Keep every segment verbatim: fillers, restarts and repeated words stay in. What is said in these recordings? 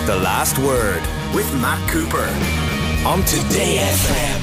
The Last Word with Matt Cooper on Today F M.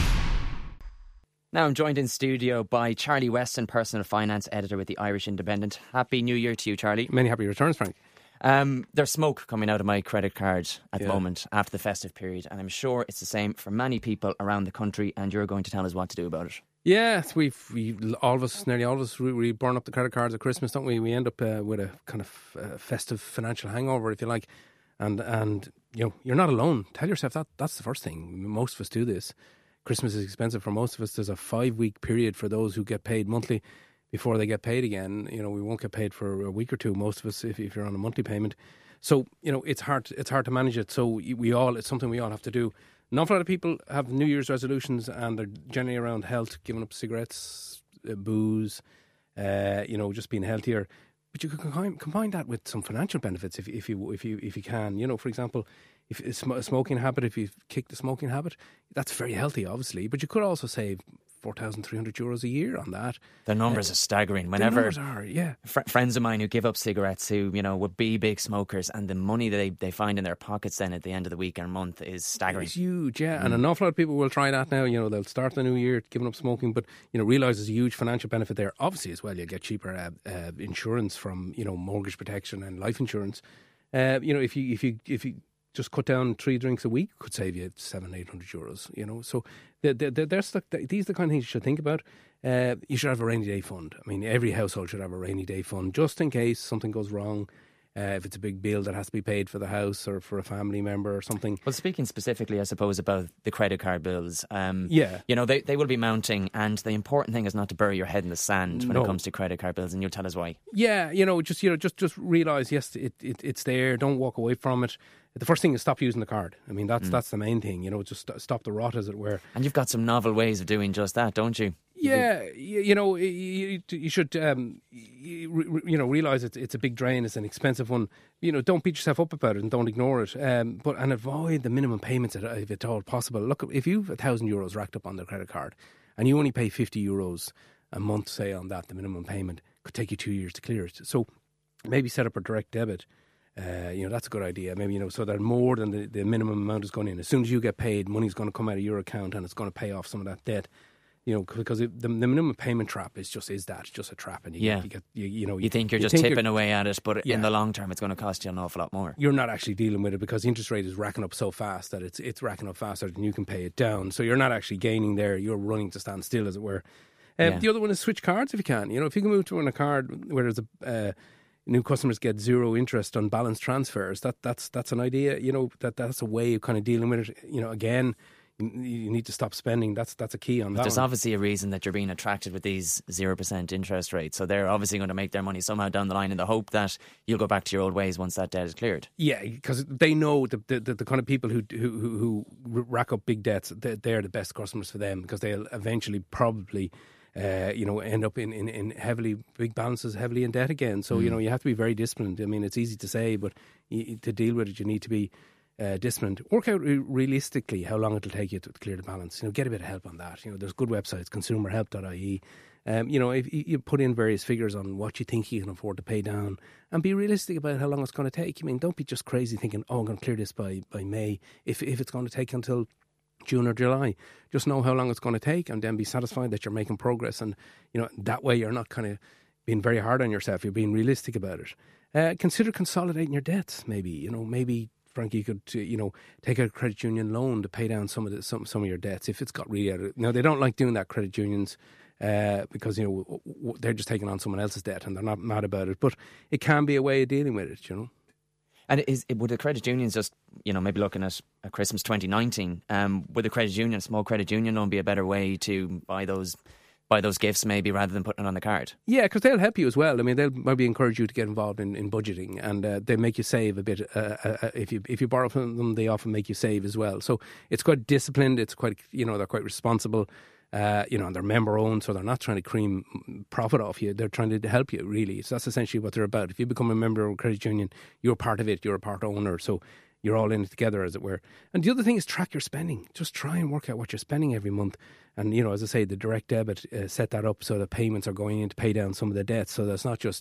Now I'm joined in studio by Charlie Weston, personal finance editor with the Irish Independent. Happy New Year to you, Charlie. Many happy returns, Frank. Um, there's smoke coming out of my credit card at Yeah. the moment after the festive period, and I'm sure it's the same for many people around the country, and you're going to tell us what to do about it. Yeah, we've we all of us, nearly all of us, we, we burn up the credit cards at Christmas, don't we? We end up uh, with a kind of uh, festive financial hangover, if you like. And and you know, you're not alone. Tell yourself that that's the first thing. Most of us do this. Christmas is expensive for most of us. There's a five week period for those who get paid monthly before they get paid again. You know, we won't get paid for a week or two. Most of us, if, if you're on a monthly payment. So you know, it's hard. It's hard to manage it. So we all, it's something we all have to do. An awful lot of people have New Year's resolutions, and they're generally around health, giving up cigarettes, uh, booze, uh, you know, just being healthier. But you can combine, combine that with some financial benefits if if you if you if you can. You know, for example, if it's a smoking habit, if you've kicked the smoking habit, that's very healthy, obviously. But you could also save four thousand three hundred euros a year on that. The numbers uh, are staggering. Whenever the numbers are, yeah. Fr- friends of mine who give up cigarettes, who you know would be big smokers, and the money that they, they find in their pockets then at the end of the week or month is staggering. It's huge, yeah. Mm. And an awful lot of people will try that now. You know, they'll start the new year giving up smoking, but you know, realise there's a huge financial benefit there. Obviously, as well, you'll get cheaper uh, uh, insurance from you know mortgage protection and life insurance. Uh, you know, if you if you if you just cut down three drinks a week, could save you seven, eight hundred euros. You know, so the, the, the, there's the, these are the kind of things you should think about. Uh, you should have a rainy day fund. I mean, every household should have a rainy day fund just in case something goes wrong. Uh, if it's a big bill that has to be paid for the house or for a family member or something. Well, speaking specifically, I suppose, about the credit card bills, um, yeah, you know, they, they will be mounting, and the important thing is not to bury your head in the sand when No. it comes to credit card bills, and you'll tell us why. Yeah, you know, just you know, just just realise, yes, it, it it's there. Don't walk away from it. The first thing is stop using the card. I mean, that's mm. that's the main thing. You know, just st- stop the rot, as it were. And you've got some novel ways of doing just that, don't you? Yeah, you, you know, you, you should, um, you, you know, realise it's it's a big drain. It's an expensive one. You know, don't beat yourself up about it and don't ignore it. Um, but and avoid the minimum payments if at all possible. Look, if you've a thousand euros racked up on the credit card and you only pay fifty euros a month, say on that, the minimum payment could take you two years to clear it. So maybe set up a direct debit. Uh, you know, that's a good idea. Maybe, you know, so that more than the, the minimum amount is going in. As soon as you get paid, money's going to come out of your account and it's going to pay off some of that debt. You know, because it, the, the minimum payment trap is just is that it's just a trap, and you, yeah. you get you, you know you think you're you just think tipping you're, away at it, but yeah. in the long term, it's going to cost you an awful lot more. You're not actually dealing with it because the interest rate is racking up so fast that it's it's racking up faster than you can pay it down. So you're not actually gaining there. You're running to stand still, as it were. Um, yeah. The other one is switch cards if you can. You know, if you can move to a card where there's a uh, new customers get zero interest on balance transfers, that that's that's an idea. You know, that that's a way of kind of dealing with it. You know, again. You need to stop spending. That's that's a key on but that. There's one. obviously a reason that you're being attracted with these zero percent interest rates. So they're obviously going to make their money somehow down the line in the hope that you'll go back to your old ways once that debt is cleared. Yeah, because they know the, the the kind of people who who who rack up big debts, they're the best customers for them because they'll eventually probably uh, you know end up in, in, in heavily big balances, heavily in debt again. So mm. you know you have to be very disciplined. I mean, it's easy to say, but you, to deal with it, you need to be. Uh, disciplined. Work out re- realistically how long it'll take you to clear the balance. You know, get a bit of help on that. You know, there's good websites, consumer help dot I E. Um, you know, if you put in various figures on what you think you can afford to pay down, and be realistic about how long it's going to take. I mean, don't be just crazy thinking, "Oh, I'm going to clear this by by May." If if it's going to take until June or July, just know how long it's going to take, and then be satisfied that you're making progress. And you know, that way you're not kind of being very hard on yourself. You're being realistic about it. Uh, consider consolidating your debts. Maybe you know, maybe. Frank, you could, you know, take out a credit union loan to pay down some of the, some some of your debts if it's got really out of. Now they don't like doing that, credit unions, uh, because you know w- w- they're just taking on someone else's debt and they're not mad about it. But it can be a way of dealing with it, you know. And is would the credit unions just, you know, maybe looking at a Christmas twenty nineteen, um, would the credit union, a small credit union loan, be a better way to buy those? buy those gifts maybe rather than putting it on the card? Yeah, because they'll help you as well. I mean, they'll maybe encourage you to get involved in, in budgeting, and uh, they make you save a bit. Uh, uh, if you if you borrow from them, they often make you save as well. So it's quite disciplined. It's quite, you know, they're quite responsible. Uh, you know, and they're member owned, so they're not trying to cream profit off you. They're trying to help you, really. So that's essentially what they're about. If you become a member of a credit union, you're part of it. You're a part owner. So you're all in it together, as it were. And the other thing is track your spending. Just try and work out what you're spending every month. And, you know, as I say, the direct debit, uh, set that up so that payments are going in to pay down some of the debts. So that's not just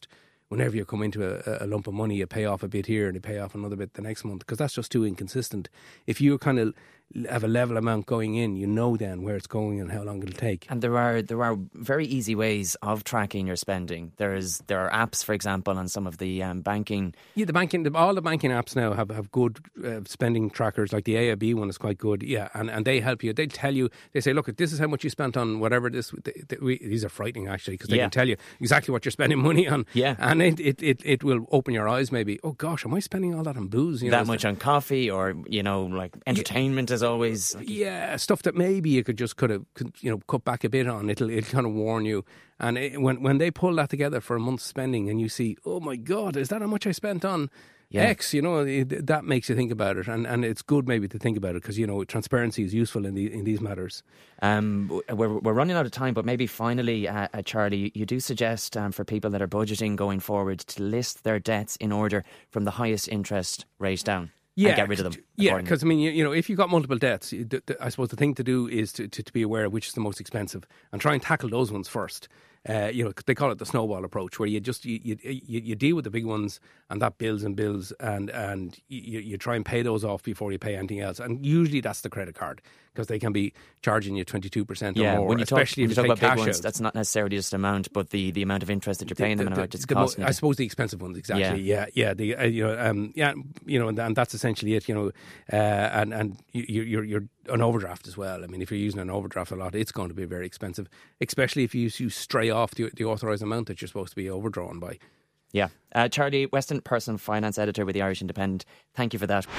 whenever you come into a, a lump of money, you pay off a bit here and you pay off another bit the next month, because that's just too inconsistent. If you kind of have a level amount going in, you know then where it's going and how long it'll take. And there are there are very easy ways of tracking your spending. There is there are apps, for example, on some of the um, banking. Yeah, the banking, the, all the banking apps now have have good uh, spending trackers. Like the A I B one is quite good. Yeah, and, and they help you. They tell you. They say, look, this is how much you spent on whatever this. They, they, we, these are frightening actually, because they Yeah. can tell you exactly what you're spending money on. Yeah. and it, it, it, it will open your eyes. Maybe, oh gosh, am I spending all that on booze? You know, That much on coffee, or you know, like entertainment is always. Yeah, stuff that maybe you could just could have, could, you know, cut back a bit on. It'll it'll kind of warn you. And it, when when they pull that together for a month's spending, and you see, oh my God, is that how much I spent on Yeah. X? You know, it, that makes you think about it, and and it's good maybe to think about it, because you know transparency is useful in the in these matters. Um, we're we're running out of time, but maybe finally, uh, uh, Charlie, you do suggest um, for people that are budgeting going forward to list their debts in order from the highest interest rate down. Yeah, and get rid of them. Yeah, accordingly. because I mean, you, you know, if you've got multiple debts, you- the, the, I suppose the thing to do is to, to, to be aware of which is the most expensive and try and tackle those ones first. Uh, you know, they call it the snowball approach, where you just you, you you you deal with the big ones, and that builds and builds, and and you, you try and pay those off before you pay anything else. And usually that's the credit card, because they can be charging you twenty-two percent or yeah, more, when you talk, especially when if you you talk pay about big cash ones, out. that's not necessarily just amount, but the, the amount of interest that you're paying them and how much it's the mo- costing. I you. suppose the expensive ones, exactly. Yeah, yeah. The uh, you know, um, yeah, you know, and, and that's essentially it. You know, uh, and and you, you're you're an overdraft as well. I mean, if you're using an overdraft a lot, it's going to be very expensive, especially if you you stray off the, the authorised amount that you're supposed to be overdrawn by. Yeah, uh, Charlie Weston, personal finance editor with the Irish Independent. Thank you for that.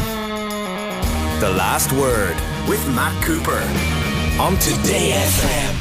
The Last Word with Matt Cooper on Today F M.